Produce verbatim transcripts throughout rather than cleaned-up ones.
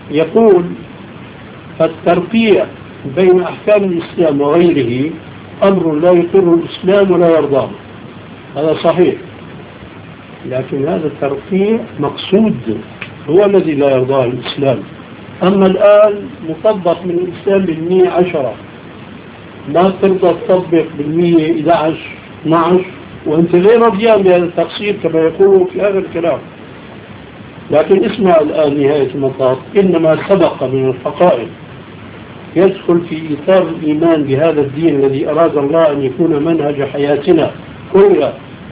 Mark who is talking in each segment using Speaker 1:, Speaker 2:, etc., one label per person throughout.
Speaker 1: يقول الترقيع بين أحكام الإسلام وغيره أمر لا يقر الإسلام ولا يرضاه، هذا صحيح، لكن هذا الترقيع مقصود هو الذي لا يرضاه الإسلام. أما الآن مطبق من الإسلام بالمية عشرة، ما ترضى تطبق بالمية إحدى عشر اثني عشر وأنت غير رضيان بهذا التقصير كما يقولوا في هذا الكلام. لكن اسمع الآن نهاية المطاف، إنما سبق من الحقائق يدخل في إطار الإيمان بهذا الدين الذي أراد الله أن يكون منهج حياتنا كلها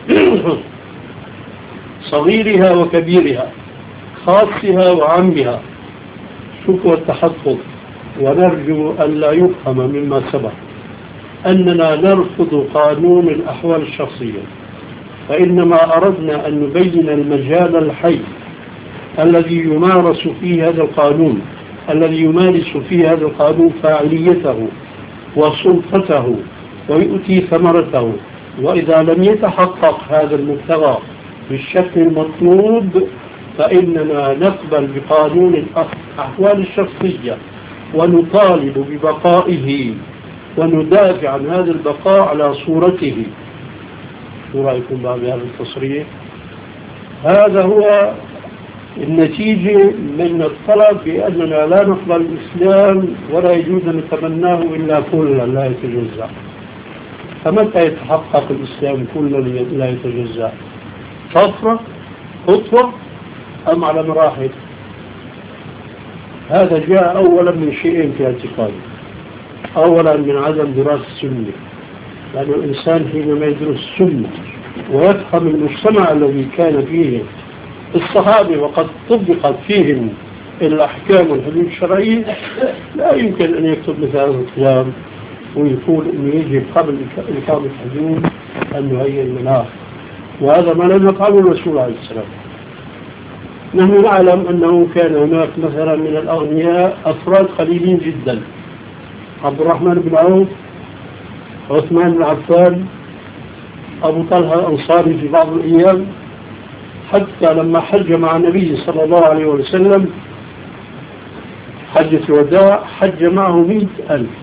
Speaker 1: صغيرها وكبيرها، خاصها وعامها. شكوى التحفظ، ونرجو أن لا يفهم مما سبق أننا نرفض قانون الأحوال الشخصية، فإنما أردنا أن نبين المجال الحي الذي يمارس فيه هذا القانون، الذي يمارس فيه هذا القانون فاعليته وسلطته ويؤتي ثمرته. وإذا لم يتحقق هذا المبتغى بالشكل المطلوب فإننا نقبل بقانون الأحوال الشخصية ونطالب ببقائه وندافع عن هذا البقاء على صورته. شو رأيكم بهذا التصريح؟ هذا هو النتيجة من الطلب بأننا لا نقبل الإسلام ولا يجوز أن نتمناه إلا كلا لا يتجزأ. فمتى يتحقق الإسلام كلا لا يتجزأ؟ طفرة خطوة أم على مراحل؟ هذا جاء أولا من شيئين في اعتقادي. أولا من عدم دراسة السنة، لأن يعني الإنسان حينما يدرس السنة ويفهم المجتمع الذي كان فيه الصحابة وقد طبقت فيهم الأحكام والحدود الشرعية لا يمكن أن يكتب مثل هذا الكلام ويقول أنه يجب قبل إقامة الحدود أن نهيئ المناخ، وهذا ما لم يفعله الرسول عليه السلام. نحن نعلم أنه كان هناك مثلا من الأغنياء أفراد قليلين جدا، عبد الرحمن بن عوف، عثمان بن عفان، أبو طلحة الأنصاري في بعض الأيام، حتى لما حج مع النبي صلى الله عليه وسلم حجة الوداع حج معه مئة ألف،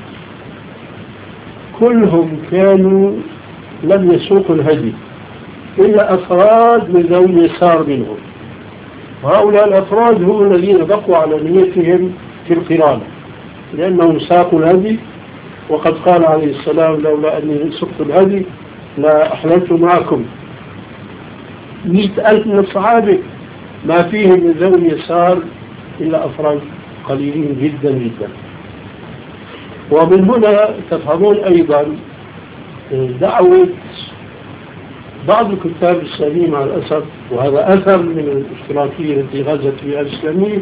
Speaker 1: كلهم كانوا لم يسوقوا الهدي إلا أفراد من ذوي اليسار منهم، وهؤلاء الأفراد هم الذين بقوا على نيتهم في القران لأنهم ساقوا الهدي، وقد قال عليه السلام لولا أني سقت الهدي لا أحللت معكم. مئة ألف من الصحابة ما فيهم من ذوي اليسار إلا أفراد قليلين جدا جدا. ومن هنا تفهمون أيضا دعوة بعض الكتاب الإسلاميين مع الأسف، وهذا أثر من الاشتراكية التي غزت فيها الإسلامية،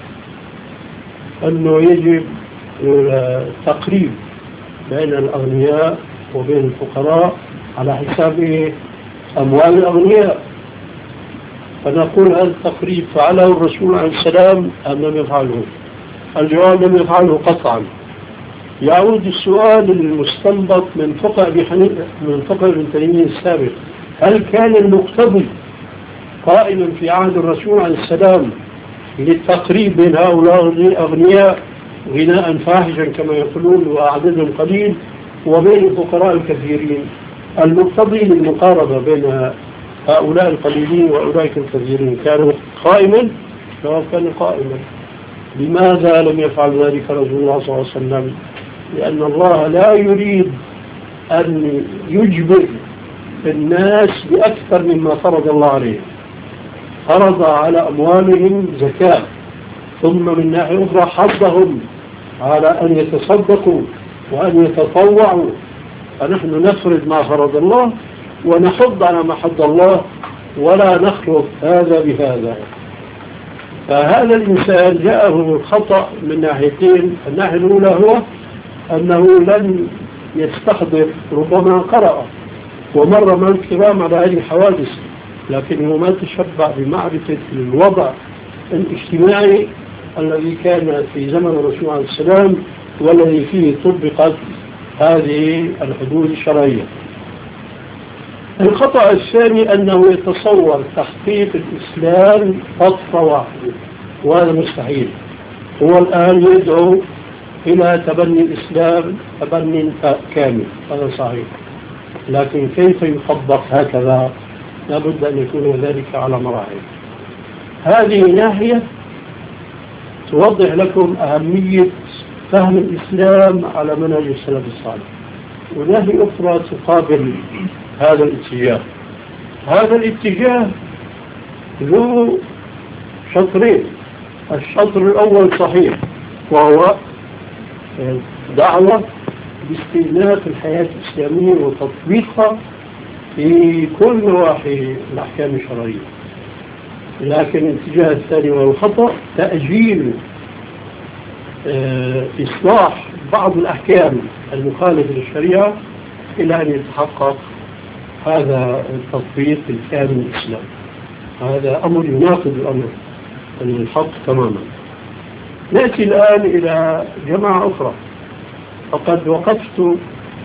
Speaker 1: أنه يجب التقريب بين الأغنياء وبين الفقراء على حساب أموال الأغنياء. فنقول هذا التقريب فعله الرسول عليه السلام أم لم يفعله؟ الجواب لم يفعله قطعا. يعود السؤال المستنبط من فقه أبي حنيفة من فقه ابن تيمية السابق، هل كان المقتضي قائما في عهد الرسول عليه السلام للتقريب بين هؤلاء الأغنياء غناء فاحشا كما يقولون وأعدادهم قليل وبين الفقراء الكثيرين؟ المقتضي للمقاربة بين هؤلاء القليلين وأولئك الكثيرين كانوا قائما؟ جواب كان قائما. لماذا لم يفعل ذلك رسول الله صلى الله عليه وسلم؟ لأن الله لا يريد أن يجبر الناس بأكثر مما فرض الله عليهم. فرض على أموالهم زكاة، ثم من ناحية أخرى حضهم على أن يتصدقوا وأن يتطوعوا، فنحن نفرض ما فرض الله ونحض على ما حض الله ولا نخلط هذا بهذا. فهذا الإنسان جاءه الخطأ من ناحيتين. الناحية الأولى هو أنه لم يستحضر، ربما قرأ ومر من الكرام على هذه الحوادث، لكنه ما تشبع بمعرفة الوضع الاجتماعي الذي كان في زمن الرسول عليه السلام والذي فيه طبقت هذه الحدود الشرعية. الخطأ الثاني أنه يتصور تحقيق الإسلام خطوة واحدة، وهذا مستحيل. هو الآن يدعو إلى تبني الإسلام تبني كامل، هذا صحيح، لكن كيف يطبق هكذا؟ لابد أن يكون ذلك على مراحل. هذه ناحية توضح لكم أهمية فهم الإسلام على منهج السلف الصالح، وناحية أخرى تقابل هذا الاتجاه. هذا الاتجاه ذو شطرين. الشطر الأول صحيح، وهو دعوة باستئناف الحياة الإسلامية وتطبيقها في كل نواحي الأحكام الشرعية. لكن الاتجاه الثاني والخطأ تأجيل آه إصلاح بعض الأحكام المخالفة للشريعة إلى أن يتحقق هذا التطبيق الكامل للإسلام. هذا أمر يناقض الأمر الحق تماما. نأتي الآن إلى جماعة أخرى. فقد وقفت